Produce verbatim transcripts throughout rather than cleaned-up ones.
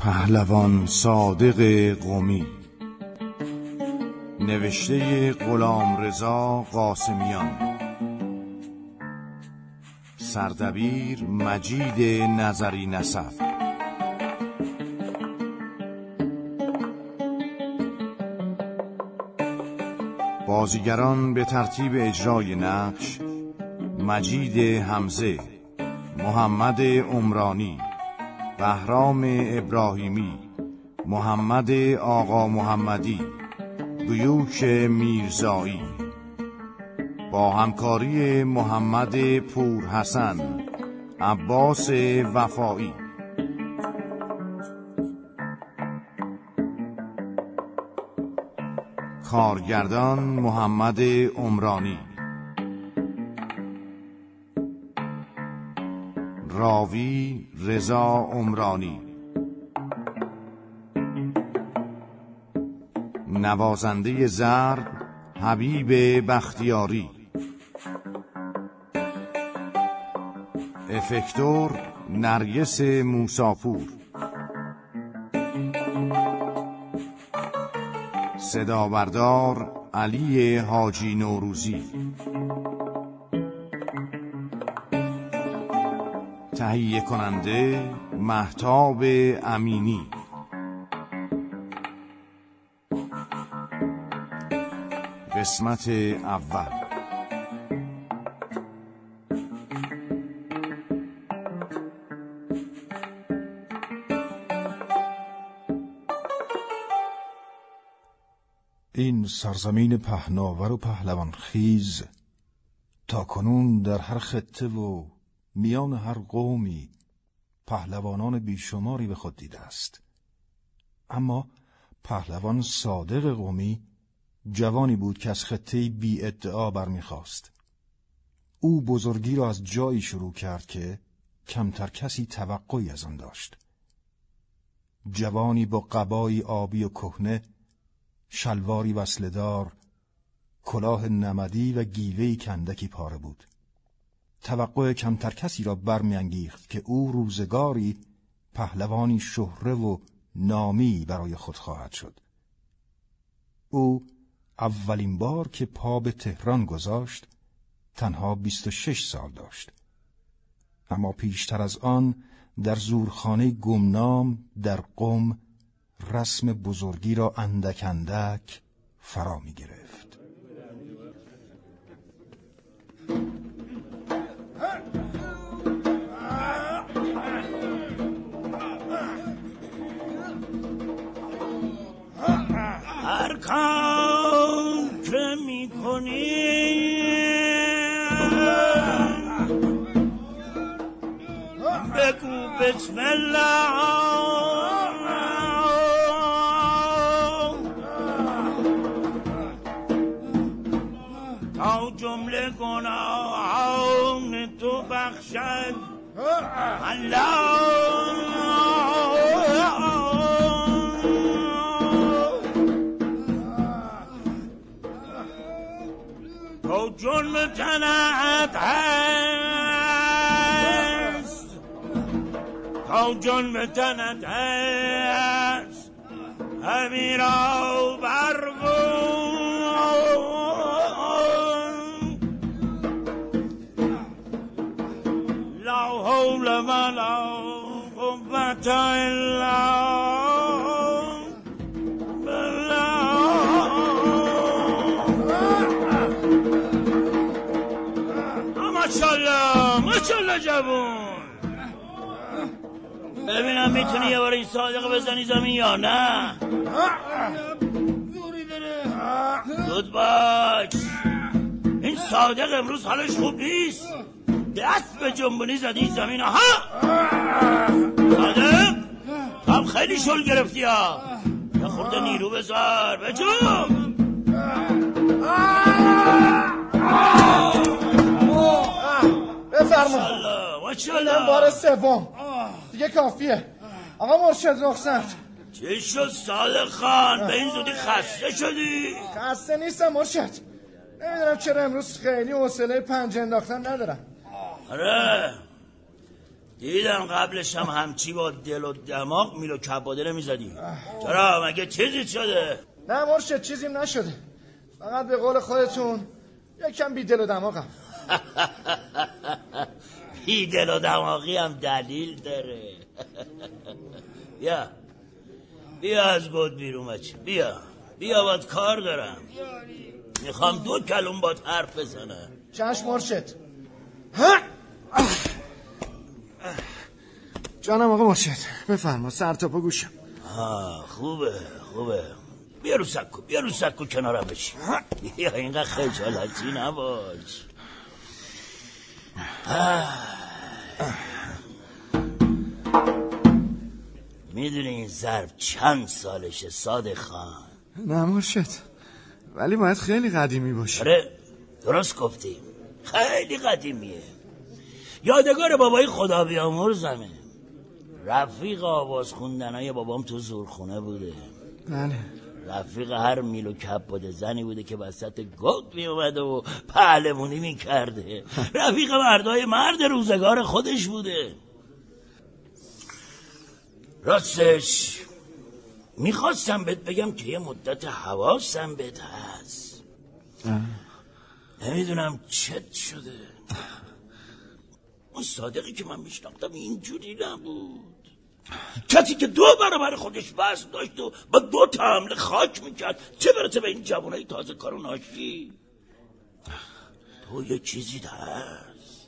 پهلوان صادق قمی، نوشته غلامرضا قاسمیان، سردبیر مجید نظری نسب. بازیگران به ترتیب اجرای نقش: مجید حمزه، محمد عمرانی، بهرام ابراهیمی، محمد آقا محمدی، بیوش میرزایی، با همکاری محمد پورحسن، عباس وفایی. کارگردان محمد عمرانی. راوی رضا عمرانی. نوازنده زرد حبیب بختیاری. افکتور نرگس موساپور. صدابردار علی حاجی نوروزی. تهیه کننده مهتاب امینی. قسمت اول. این سرزمین پهناور و پهلوان خیز تا کنون در هر خطه و میان هر قومی پهلوانان بیشماری به خود دیده است. اما پهلوان صادق قمی جوانی بود که از خطه‌ای بی ادعا برمیخواست. او بزرگی را از جایی شروع کرد که کمتر کسی توقعی از آن داشت. جوانی با قبایی آبی و کهنه، شلواری وصله‌دار، کلاه نمدی و گیوه‌ای کندکی پاره بود. توقع کمتر کسی را برمی‌انگیخت که او روزگاری پهلوانی شهره و نامی برای خود خواهد شد. او اولین بار که پا به تهران گذاشت تنها بیست و شش سال داشت، اما پیشتر از آن در زورخانه گمنام در قم رسم بزرگی را اندک اندک فرا می گرفت. هر کار که می کنی بگو بسم الله، تا جمله گناهان تو بخشد الله. تا جرم تنت هست، تا جرم تنت هست همین را برگون. لا حول ولا قوة الا ماشاءالله ماشاءالله جوون. ببینم میتونی یه بار این صادق بزنی زمین یا نه؟ زوری داره. زود باش، این صادق امروز حالش خوب نیست. دست به جنبونی زدی زمین. ها صادق تو هم خیلی شل گرفتی ها. یه خورده نیرو بذار بجنب. بفرما. ماشاءالله بار سوم دیگه کافیه. آقا مرشد رخصت. چه شد صادق خان؟ به این زودی خسته شدی؟ خسته نیستم مرشد، نمیدونم چرا امروز خیلی حوصله پنجه انداختن ندارم. آره دیدم قبلش هم همچی با دل و دماغ میل و کباده نمیزدی. چرا مگه چیزی شده؟ نه مرشد چیزیم نشده، فقط به قول خودتون یکم بی دل و دماغم. بی دل و دماغی هم دلیل داره. بیا بیا از گود بیرون بچه، بیا بیا باید کار دارم، میخوام دو کلم باید حرف بزنم. چشم مرشد. جانم آقا مرشد، بفرما، سر تا پا گوشم. آه خوبه خوبه، بیا رو سکو، بیا رو سکو کنارم بشی. بیا اینقدر خجالتی نباش. میدونی این ظرف چند سالشه صادق خان؟ نه مرشد، ولی باید خیلی قدیمی باشه. آره درست گفتی، خیلی قدیمیه. یادگار بابای خدا بیامرزمه، رفیق آواز خوندنای بابام تو زورخونه بوده. بله. رفیق هر میل و کباده زنی بوده که وسط گود می اومده و پهلمونی می کرده. رفیق مردای مرد روزگار خودش بوده. راستش میخواستم بهت بگم که یه مدت حواسم بهت هست، نمیدونم چت شده. اون صادقی که من میشناختم اینجوری نبود، کسی که دو برابر خودش وزن داشت و با دو تا حمله خاک میکرد، چه برسه به این جوانای تازه کار و ناشی. تو یه چیزی هست.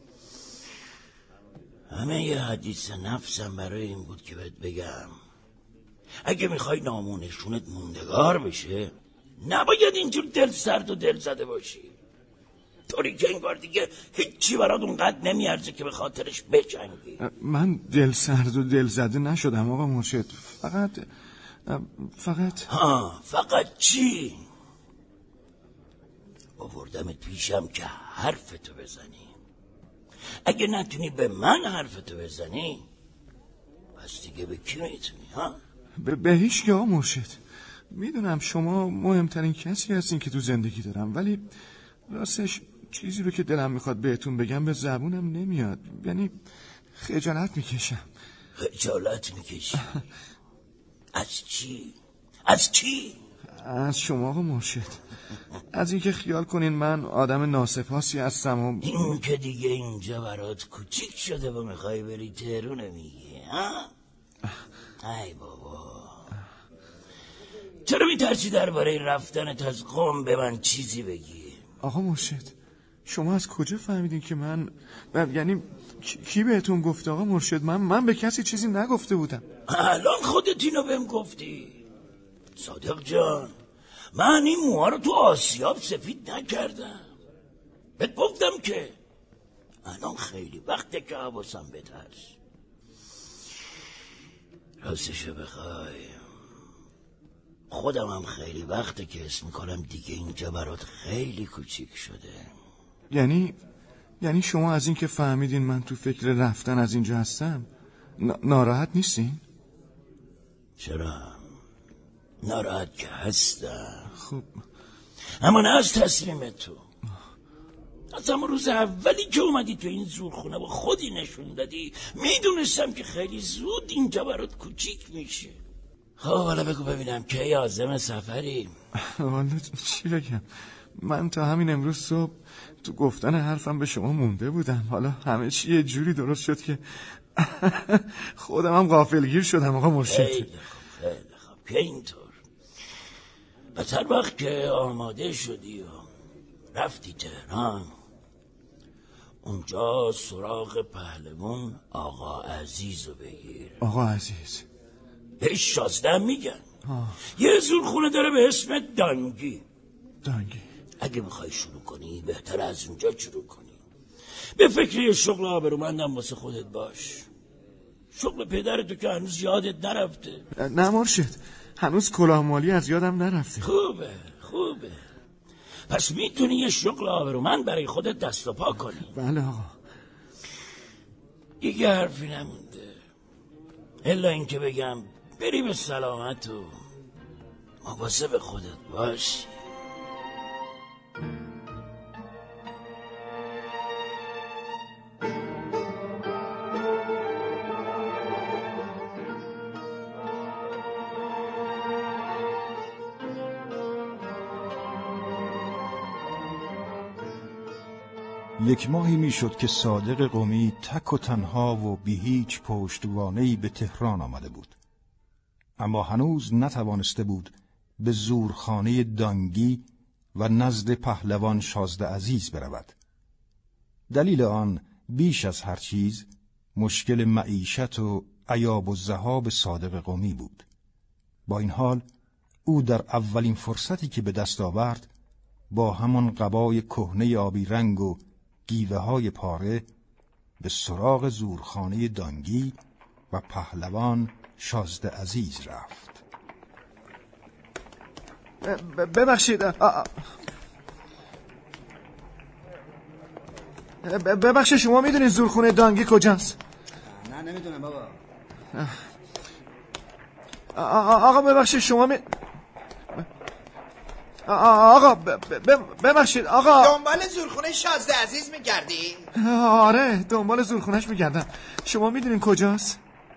همه یه حدیث نفسم برای این بود که بهت بگم اگه میخوای نامونشونت موندگار بشه نباید اینجور دل سرد و دل زده باشی، طوری که انگار دیگه هیچی برات اونقدر نمیارزه که به خاطرش بجنگی. من دل سرد و دل زده نشدم آقا مرشد، فقط فقط ها فقط چی؟ آوردمت پیشم که حرفتو بزنی. اگه نتونی به من حرفتو بزنی پس دیگه به کی میتونی؟ ها به, به هیچ که آقا مرشد. میدونم شما مهمترین کسی هستین که تو زندگی دارم، ولی راستش چیزی رو که دلم میخواد بهتون بگم به زبونم نمیاد، یعنی خجالت میکشم. خجالت میکشی؟ از چی؟ از چی؟ از شما آقا مرشد، از اینکه خیال کنین من آدم ناسپاسی هستم و این که دیگه اینجا برات کوچیک شده و میخوای بری تهرون میگی ها؟ ای بابا چرا میترسی درباره رفتنت از قم به من چیزی بگی؟ آقا مرشد شما از کجا فهمیدین که من ب... یعنی کی بهتون گفته آقا مرشد؟ من من به کسی چیزی نگفته بودم. الان خودت اینو بهم گفتی. صادق جان من این موها رو تو آسیاب سفید نکردم، بهت گفتم که الان خیلی وقته که حواسم بهت هست. راستشو بخوای خودم هم خیلی وقته که اسم میکنم دیگه اینجا برات خیلی کوچیک شده. یعنی یعنی شما از این که فهمیدین من تو فکر رفتن از اینجا هستم ن... ناراحت نیستین؟ چرا؟ ناراحت که هستم. خب اما نه از تصمیم تو. از همون روز اولی که اومدی تو این زورخونه و خودی نشون دادی میدونستم که خیلی زود اینجا برات کوچیک میشه. خب حالا بگو ببینم کی عازم سفری؟ والا چی بگم، من تا همین امروز صبح تو گفتن حرفم به شما مونده بودم، حالا همه چی یه جوری درست شد که خودم هم غافلگیر شدم آقا مرشد. خیلی خوب خیلی خوب که اینطور. پس هر وقت که آماده شدی و رفتی تهران اونجا سراغ پهلوان آقا عزیز رو بگیر. آقا عزیز؟ بهش شازده میگن. آه. یه زورخونه داره به اسم دانگی. دانگی اگه میخوای شروع کنی بهتر از اونجا شروع کنی. به فکر یه شغل آبرومندم واسه خودت باش. شغل پدرتو که هنوز یادت نرفته. نه مرشد هنوز کلاه مالی از یادم نرفته. خوبه خوبه، پس میتونی یه شغل آبرومند برای خودت دست و پا کنی. بله آقا. دیگه حرفی نمونده الا این که بگم بری به سلامت و مواظب خودت باش. یک ماهی میشد که صادق قمی تک و تنها و بی هیچ پشتوانه‌ای به تهران آمده بود، اما هنوز نتوانسته بود به زورخانه دانگی و نزد پهلوان شازده عزیز برود. دلیل آن بیش از هر چیز مشکل معیشت و عیاب و ذهاب صادق قمی بود. با این حال او در اولین فرصتی که به دست آورد با همان قبای کهنه آبی رنگ و گیوه های پاره به سراغ زورخانه دانگی و پهلوان شازده عزیز رفت. ببخشید ببخشید شما میدونید زورخانه دانگی کجاست؟ نه نمیدونم بابا. آقا ببخشید شما می... آقا ببخشید آقا. دنبال زورخونه شازده عزیز میگردی؟ آره دنبال زورخونهش میگردم. شما میدونین کجاست؟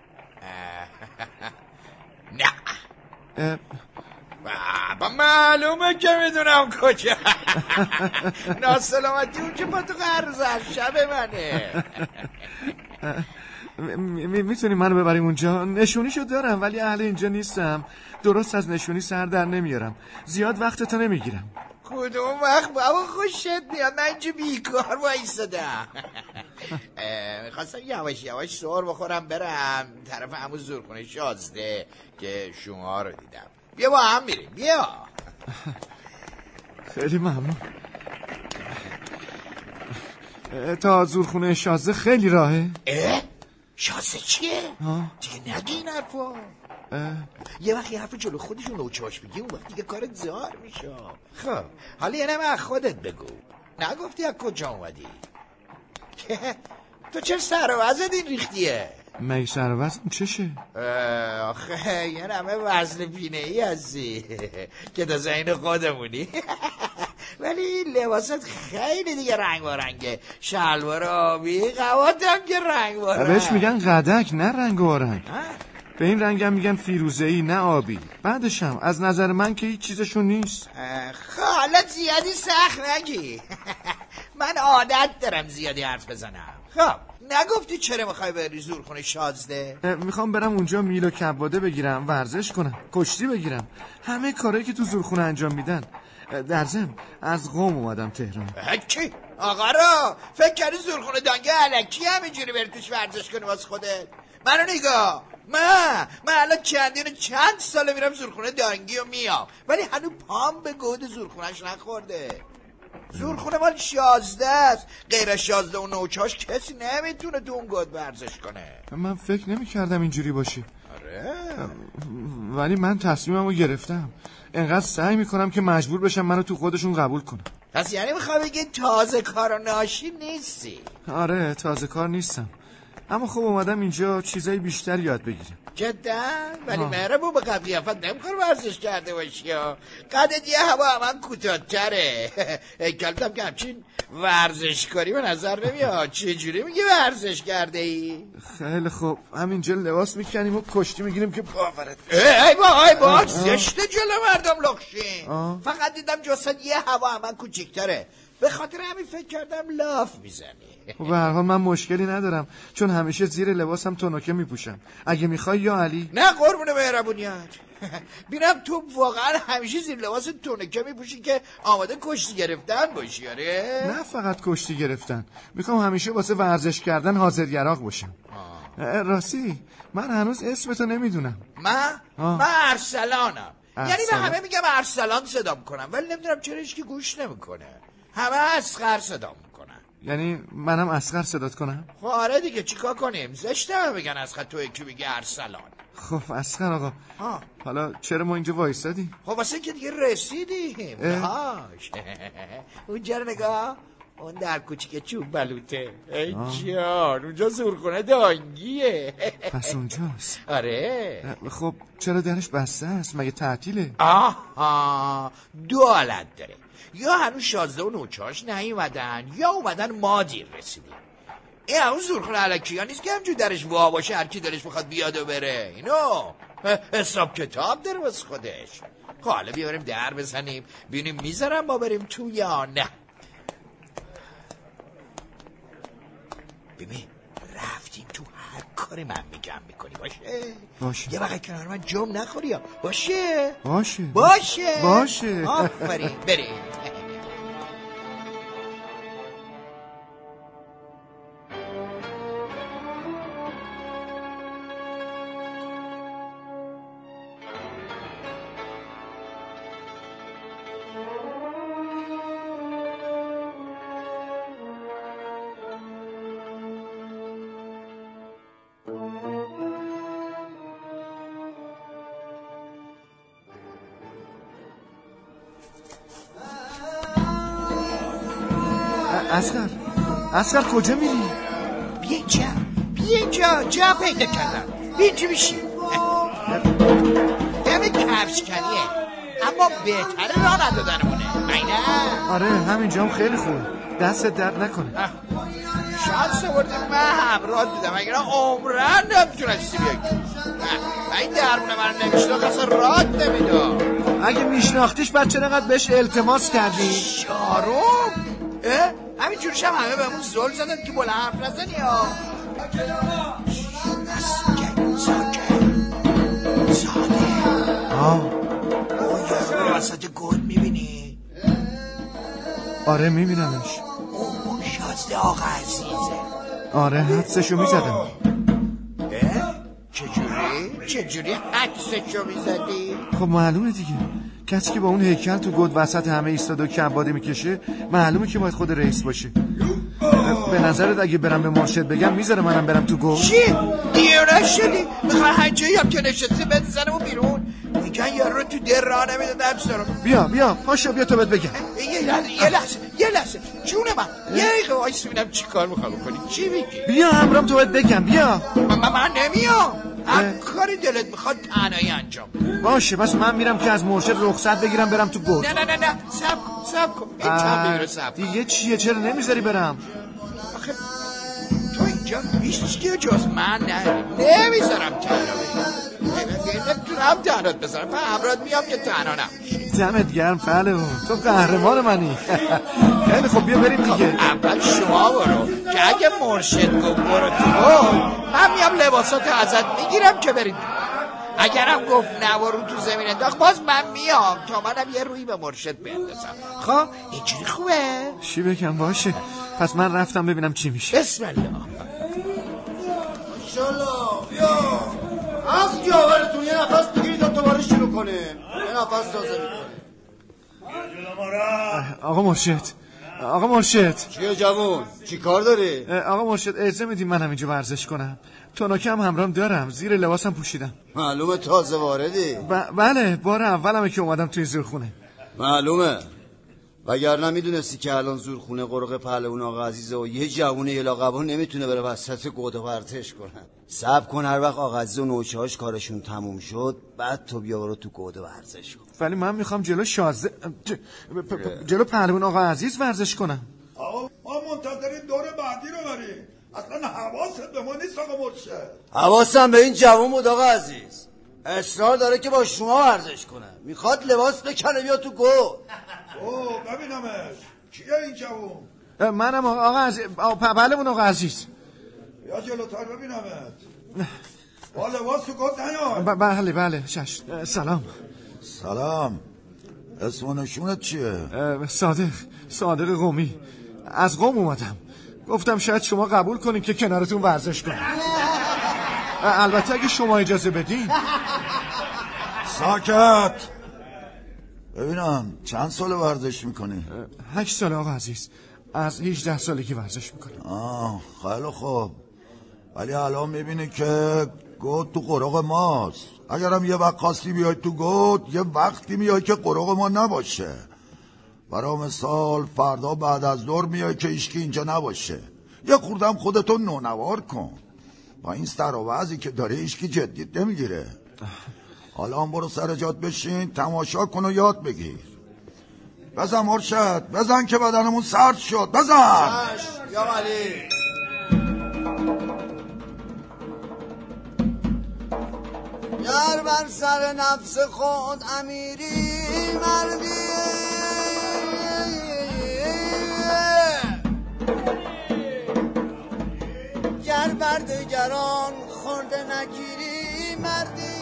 نه بابا معلومه که میدونم کجا. ناسلامتی اون که با تو قرض شب منه. میتونی منو ببریم اونجا؟ نشونیشو دارم ولی اهل اینجا نیستم. درست از نشونی سر در نمیارم. زیاد وقتتو نمیگیرم. کدوم وقت بابا خوشت میاد؟ من اینجا بیکار وایسادم. میخواستم یواش یواش سر بخورم برم طرف همون زورخونه شازده که شما رو دیدم. بیا با هم میریم. بیا. خیلی ممنون. تا زورخونه شازده خیلی راهه. اه؟ شازده چیه؟ دیگه نگی این حرفا. یه وقتی حرف جلو خودشون نوچاش بگی اون وقت دیگه کارت زار میشه. خب حالا یه نمه خودت بگو، نگفتی از کجا اومدی؟ تو چرا سر و وزد این ریختیه؟ مگه سر و وزن چشه؟ آخه یه نمه وزن پینه ای هستی که تا زین خودمونی. ولی لباست خیلی دیگه رنگ و رنگه. شلوار آبی، قوات هم که رنگ و رنگ. بهش میگن قدک نه رنگ و رنگ. به این رنگ هم میگن فیروزه‌ای نه آبی. بعدشم از نظر من که هیچ چیزشون نیست. حالا زیادی سخت نگی. من عادت دارم زیادی حرف بزنم. خب نگفتی چرا میخوای بری زورخونه شازده؟ میخوام برم اونجا میل و کباده بگیرم، ورزش کنم، کشتی بگیرم، همه کارهایی که تو زورخونه انجام میدن. در ضمن از قم اومدم تهران. کی؟ آقا را فکر کردی زورخونه دانگی الکی همینجوری بری توش ورزش کنی واسه خودت؟ منو نگاه، من من الان چندین چند ساله میرم زورخونه دانگی و میام ولی هنوز پام به گود زورخونهش نخورده. زورخونه مال شازده است، غیر از شازده و نوچاش کسی نمیتونه تو اون گود ورزش کنه. من فکر نمی کردم اینجوری باشی. آره ولی من تصمیممو گرفتم. انقدر سعی میکنم که مجبور بشم منو تو خودشون قبول کنم. پس یعنی میخوای بگی تازه کار و ناشی نیستی؟ آره تازه کار نیستم، اما خب اومدم اینجا چیزای بیشتر یاد بگیرم. جدا؟ ولی مهربون به قد قیافت نمیخوای ورزش کرده باشی ها. قدت یه هوا من کوتاه‌تره. کلتم که همچین ورزش کاری به نظر نمیاد. چه جوری میگی ورزش کرده ای؟ خیلی خوب همینجا لباس میکنیم و کشتی میگیریم که باورت. ای با ای با زشته جلو مردم لخشین. فقط دیدم جسد یه هوا من کوچیک‌تره، به خاطر همین فکر کردم لاف میزنی. به هر حال من مشکلی ندارم چون همیشه زیر لباسم تونوکه میپوشم. اگه میخوای یا علی. نه قربون مهربونیت. ببینم تو واقعا همیشه زیر لباس تونوکه میپوشی که آماده کشتی گرفتن باشی؟ آره نه فقط کشتی گرفتن، میخوام همیشه واسه ورزش کردن حاضر یراق باشم. راستی من هنوز اسمتو نمیدونم. من آه. من ارسلانم. ارسلان. یعنی به همه میگم ارسلان صدام کنم ولی نمیدونم چرا هیچکی گوش نمیکنه. همه اصغر صدام میکنن. یعنی منم اصغر صدات کنم؟ خب آره دیگه چیکار کنیم؟ زشته همه بگن اصغر، تو یکی بگی ارسلان. خب اصغر آقا ها. حالا چرا ما اینجا وایسادیم؟ خب واسه که دیگه رسیدیم. هاش اونجا رو نگاه، اون در کوچیک چوب بلوته. ای جان اونجا زورخونه دانگیه. پس اونجاست؟ آره. خب چرا درش بسته است؟ مگه تعطیله؟ آها دو حالت داره، یا هنوز شازده و نوچاش نیومدن یا اومدن ما دیر رسیدیم. این همون زورخونه علکی ها نیست که همجور درش وا باشه هر کی دلش بخواد بیاد و بره. اینو حساب کتاب داره واسه خودش. خب حالا بیاریم در بزنیم ببینیم میذارم ما بریم تو یا نه. ببین رفتیم تو هر کاری من میگم میکنی باشه؟ باشه. یه وقت کنار من جم نخوری یا باشه؟ باشه باشه باشه آفرین بریم. اصغر اصغر کجا میری؟ بیا اینجا بیا اینجا جا پیدا کردم. بیا اینجا میشی همه کفش کنیه اما بهتره راه ندادنمونه اینه. آره همینجا هم خیلی خوبه دست درد نکنه. شانس بردیم من همراه دیدم اگر عمرن نمیتونستی بیایی من این درمونه من نمیشناخت اصلا راه نمیدم. اگه میشناختیش بعد چرا انقدر بهش التماس کردی؟ شاروم همین جورش هم همه بهمون زل زدن که بلند حرف نزنی ها. ساکت ساکت ساده آه اون یه رو وسط گل میبینی؟ آره میبینمش. اون شازده آقا عزیزه. آره حدسشو میزدم. چجوری؟ چجوری حدسشو میزدی؟ خب معلومه دیگه کسی که با اون هیکل تو گود وسط همه ایستاده و کباده میکشه معلومه که باید خود رئیس باشه. به نظرت اگه برم به مرشد بگم میذاره منم برم تو گود؟ چی؟ دیره شدی؟ میخوای هر جایی هم که نشستی بزنمو بیرون؟ میگن یه رو تو در راه نمیدادم سرم. بیا بیا پاشو بیا تو بهت بگم. یه لحظه یه لحظه یه لحظه جون من یه دقیقه وایس ببینم چی کار میخوای بکنی. چی میگی؟ بیا امرم تو بهت بگم بیا. من, من نمیام. هر کاری دلت میخواد تنهایی انجام بده. باشه بس من میرم که از مرشد رخصت بگیرم برم تو گود. نه نه نه نه صبر کن صبر کن این چند میره صبر دیگه چیه چرا نمیذاری برم؟ آخه تو اینجا هیچ کی جز من نه نمیذارم تنها بری. نمیتونم تنهات بذارم من همراهت میام که تنها نباشی. دمت گرم پهلوان تو قهرمان منی. خیلی خب بیا بریم دیگه. اول شما برو که اگه مرشد گفت برو تو گود من میام لباساتو ازت میگیرم که برید. اگرم گفت نوارو تو زمین انداخت باز من میام تا منم یه روی به مرشد بندازم. خب اینجوری خوبه؟ چی بگم باشه پس من رفتم ببینم چی میشه. بسم الله. انشالله بیا از جاورتون یه نفس بگیرید تا دوباره شروع کنه. یه نفس تازه میکنه. آقا مرشد آقا مرشد چیه جوون؟ چی کار داری؟ آقا مرشد اجازه میدیم منم اینجا ورزش کنم. توناکه هم همراهم دارم زیر لباسم پوشیدم. معلومه تازه واردی؟ ب- بله بار اولمه که اومدم توی زورخونه. معلومه وگرنه میدونستی که الان زورخونه قرق پهلوان آقا عزیزه و یه جوونه یه لاقبان نمیتونه بره وسط گود و ورزش کنه. صبر کن هر وقت آقا عزیز و نوچه‌هاش کارشون تموم شد بعد تو بیا برو تو گود و ورزش کن. ولی من میخوام جلو شازده ج... پ... پ... جلو پهلوان آقا عزیز ورزش کنم. آقا ما منتظریم دور بعدی رو بریم. اصلا حواست به ما نیست آقا مرشد. حواسم به این جوون بود آقا عزیز. اصرار داره که با شما ورزش کنه. میخواد لباس بکنه بیا تو گود. اوه ببینمش. کیه این جوون؟ منم آقا عزیز. پهلوان آقا عزیز. بیا جلوتر ببینمت. با لباس تو گود نیاد. ب- بله بله شش. سلام. سلام. اسم و نشونت چیه؟ صادق صادق قومی. از قوم اومدم. گفتم شاید شما قبول کنین که کنارتون ورزش کنم. البته اگه شما اجازه بدین. ساکت. ببینم چند سال ورزش میکنی؟ هشت سال آقا عزیز. از هجده سالگی ورزش میکنم. آه خیلی خوب. ولی الان میبینی که گود تو قرق ماست. اگرم یه وقت خواستی بیای تو گود یه وقتی میای که قرق ما نباشه. برای مثال فردا بعد از ظهر میای که ایشکی اینجا نباشه. یه خوردم خودتو نونوار کن. با این سر و وضعی که داره ایشکی جدیت نمیگیره. حالا هم برو سر جات بشین تماشا کن و یاد بگیر. بزن مرشد بزن که بدنمون سرد شد. بزن یا علی. یار بر سر نفس خود امیری مردی. گر بردگران خورده نگیری مردی.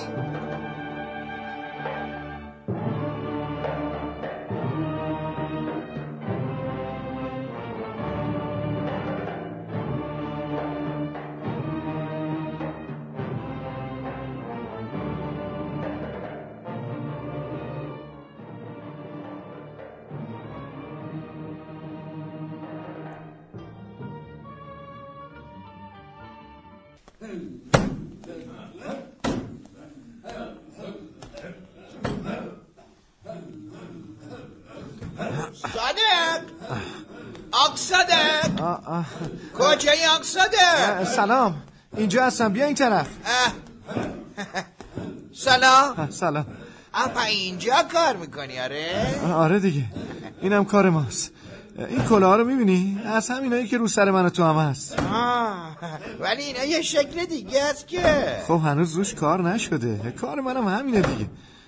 صادق آق صادق کجایی آق صادق؟ سلام، اینجا هستم، بیا این طرف. سلام. سلام. اپا اینجا کار میکنی؟ آره آره دیگه، اینم کار ماست. این کلاه رو میبینی؟ از همینایی که رو سر من و تو هم هست. آه، ولی اینا یه شکل دیگه است که. خب هنوز روش کار نشده، کار منم همینه دیگه.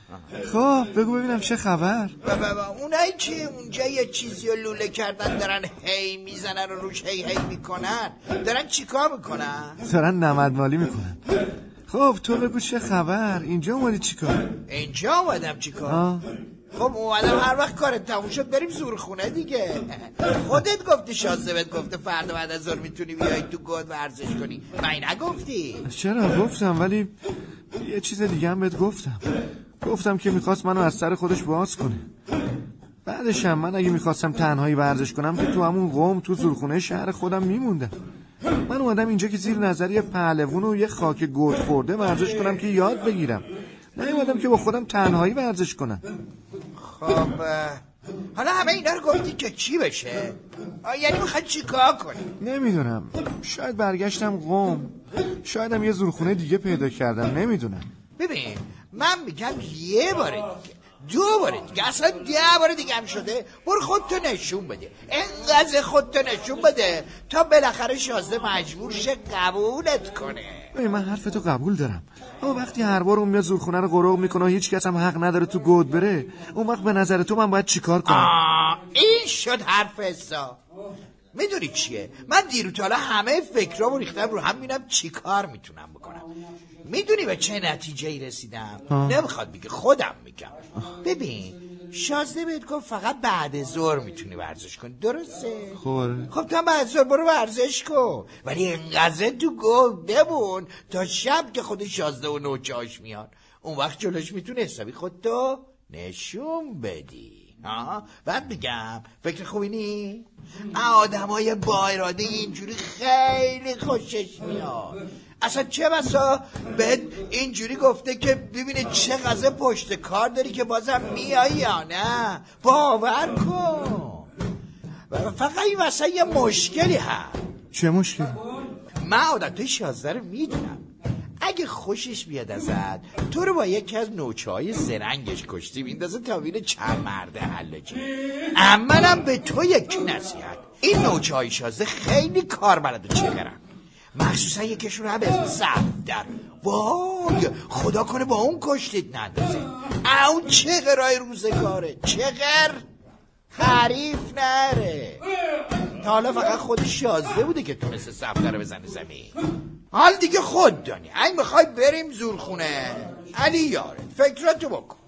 خب بگو ببینم چه خبر؟ بابا اونایی که اونجا یه چیزی رو لوله کردن دارن هی میزنن و روش هی هی میکنن، دارن چیکار میکنن؟ دارن نمدمالی میکنن. خب تو بگو چه خبر؟ اینجا اومدی چیکار؟ اینجا اومدم چیکار؟ خب اومدم هر وقت کارت تموم شد بریم زورخونه دیگه. خودت گفتی شازده بهت گفته فردا بعد از ظهر میتونی بیای تو گود ورزش کنی، من نگفتی؟ چرا گفتم، ولی یه چیز دیگه هم بهت گفتم. گفتم که میخواست منو از سر خودش باز کنه. بعدش هم من اگه میخواستم تنهایی ورزش کنم که تو همون قم تو زورخونه شهر خودم میموندم. من اومدم اینجا که زیر نظر یه پهلوون و یه خاک گود خورده ورزش کنم که یاد بگیرم، نه اومدم که با خودم تنهایی ورزش کنم. خب حالا همه اینا رو گفتی که چی بشه؟ یعنی میخوای چی کار کنی؟ نمیدونم، شاید برگشتم قم، شایدم یه زورخونه دیگه پیدا کردم، نمیدونم. ببین من میگم یه بار دیگه، دو بار دیگه، اصلا ده بار دیگه هم شده برو خودتو نشون بده، انقدر خودتو نشون بده تا بالاخره شازده مجبور شه قبولت کنه. ببین من حرفتو قبول دارم، اما وقتی هر بار اون میاد زورخونه رو قرق میکنه و هیچ کس هم حق نداره تو گود بره، اون وقت به نظر تو من باید چیکار کنم؟ آه این شد حرف حساب. میدونی چیه؟ من دیرو تا حالا همه فکرامو ریختم رو هم، ببینم چی کار میتونم بکنم. میدونی به چه نتیجه ای رسیدم؟ آه. نمیخواد بگه، خودم میگم. ببین شازده بهت گفت فقط بعد ظهر میتونی ورزش کنی، درسته؟ خوره. خب تا بعد ظهر برو ورزش کن، ولی انقدر تو گود بمون تا شب که خود شازده و نوچه‌اش میان، اون وقت جلوش میتونی حسابی خودتو نشون بدی. ها بعد میگم فکر خوبی نی؟ آدم های با اراده اینجوری خیلی خوشش میاد. اصلا چه بسا بهت اینجوری گفته که ببینه چه غذا پشت کار داری که بازم میایی یا نه، باور کن. فقط این واسه یه مشکلی هست. چه مشکلی؟ من عادتهای شازده رو میدونم. اگه خوشش بیاد ازت تو رو با یکی از نوچه‌های زرنگش کشتی میندازه تا ببینه چند مرده حلاجی. امنم به تو یکی نصیحت، این نوچه‌های شازده خیلی کار بلد و چقرن، مخصوصا یکیشون هم به اسم صفدر. وای خدا کنه با اون کشتید نندازه، اون چقرای روزگاره، چقر حریف نره. تا حالا فقط خود شازده بوده که تونسته صفدر رو بزنه زمین. حال دیگه خود دانی، اگه میخوای بریم زورخونه علی یاره فکراتو بکن،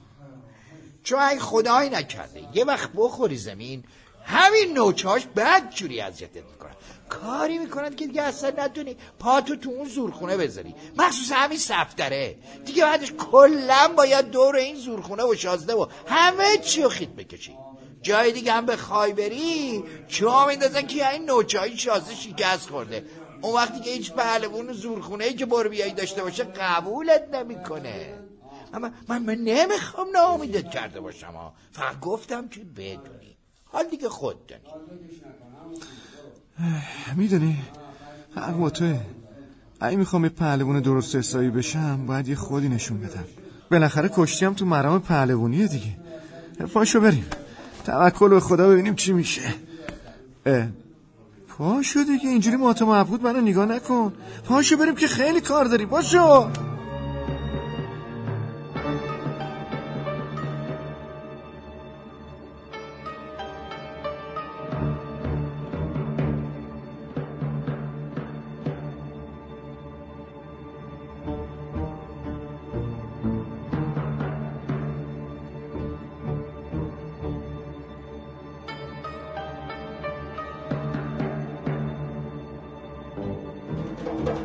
چون اگه خدایی نکرده یه وقت بخوری زمین همین نوچهاش بد جوری اذیتت میکنن، کاری میکنن که دیگه اصلا نتونی پاتو تو اون زورخونه بذاری، مخصوصا همین صفدره دیگه. بعدش کلا باید دور این زورخونه و شازده و همه چی رو خیت بکشی. جای دیگه هم بخوای بری چه میندازن که این نوچه‌های شازده شکست خورده، اون وقتی که هیچ پهلوون زورخونه‌ای که بر بیایی داشته باشه قبولت نمیکنه. اما من, من نمیخوام ناامیدت کرده باشم ها. فقط گفتم که بدونی، حال دیگه خود دانی. میدونی حق با توه، اگه میخوام یه پهلوون درست حسابی بشم باید یه خودی نشون بدم. بالاخره کشتیم تو مرام پهلوونیه دیگه. پاشو بریم، توکل به خدا ببینیم چی میشه. اه پاشو دیگه، اینجوری مات و مبهوت منو نگاه نکن، پاشو بریم که خیلی کار داری. پاشو.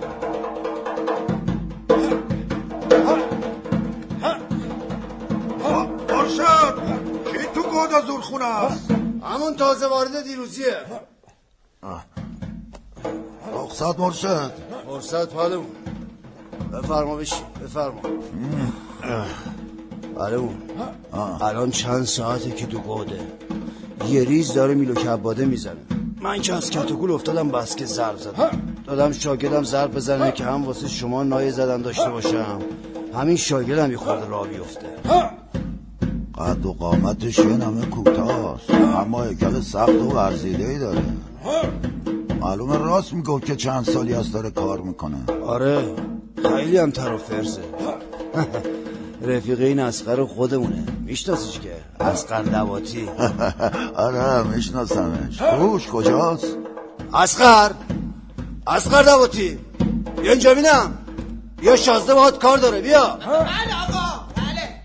مرشد کی تو گودا زورخونه است؟ همون تازه وارد دیروزیه. رخصت مرشد. فرصت پالمون بفرما بشین بفرما. پالمون الان چند ساعته که تو گوده، یه ریز داره میلو کباده میزنه. من که از کتوکول افتادم بس که ضرب زدم، دادم شاگردم ضرب بزنه که هم واسه شما نایه زدن داشته باشم، همین شاگردم یه خورده راه بیفته. قد و قامتش یه نمه کوتاست، اما هیکل سخت و ورزیده‌ای داره. معلومه راست میگه که چند سالی از داره کار میکنه. آره خیلی هم تر و فرزه. رفیقه این اصغر خودمونه، میشناسیش که؟ اصغر دواتی. آره میشناسمش. خوش کجاست؟ اصغر اصغر دواتی بیا اینجا بینم. بیا شازده باهات کار داره. بیا. بله آقا بله.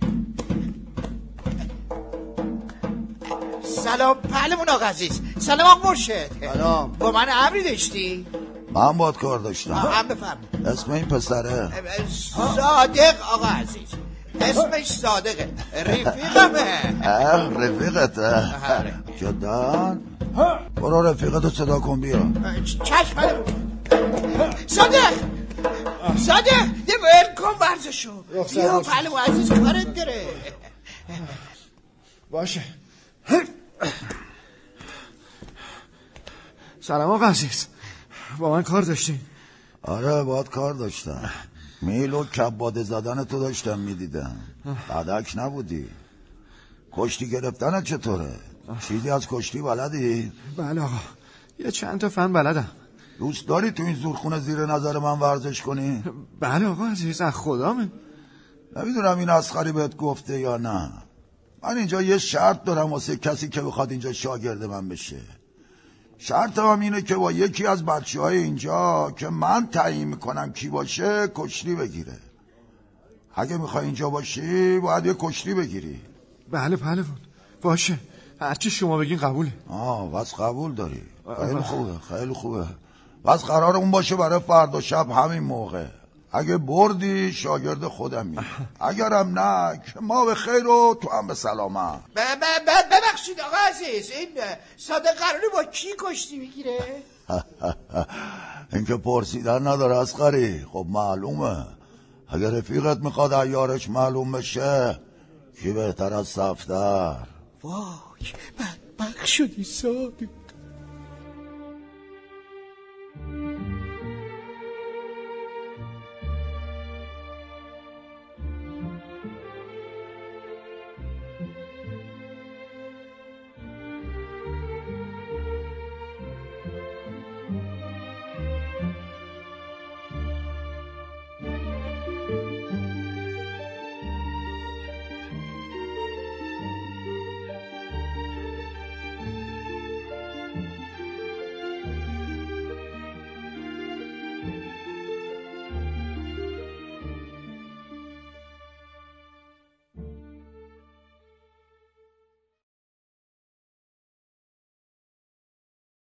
سلام پهلمون آقا عزیز. سلام آقا مرشد. سلام. با من امری داشتی؟ من باید کار داشتم. هم بفرمایید. اسم این پسره صادق آقا عزیز. اسمش صادقه، رفیقمه. رفیقته؟ جدن؟ برو رفیقتو صدا کن بیا. چشم بله. صادق صادق یه ول کن ورزشو. بیا پهلوان عزیز کارت داره. باشه. سلام آقا عزیز، با من کار داشتین؟ آره باید کار داشتم. میلو کباده زدن تو داشتم میدیدم. بدک نبودی. کشتی گرفتن چطوره؟ چیزی از کشتی بلدی؟ بله آقا، یه چند تا فن بلدم. دوست داری تو این زورخونه زیر نظر من ورزش کنی؟ بله آقا عزیز، از خدامه. نمیدونم این اصغری بهت گفته یا نه. من اینجا یه شرط دارم واسه کسی که بخواد اینجا شاگرد من بشه. شرطم هم اینه که با یکی از بچه های اینجا که من تعیین میکنم کی باشه کشتی بگیره. اگه میخوای اینجا باشی باید یه کشتی بگیری. بله پهلوان باشه، هرچی شما بگین قبوله. آه بس قبول داری. خیلی خوبه خیلی خوبه. بس قرار اون باشه برای فردا شب همین موقع. اگه بردی شاگرد خودم میگم، اگرم نه که ما به خیر و تو هم به سلامت. ببخشید آقا عزیز، این صادق قراره با کی کشتی بگیره؟ این که پرسیدن نداره اصغری. خب معلومه. اگر رفیقت میخواد عیارش معلوم بشه کی بهتر از صفدر. وای بدبخت شدی صادق.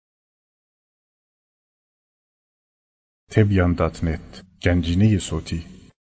تبیان دات نت گنجینه صوتی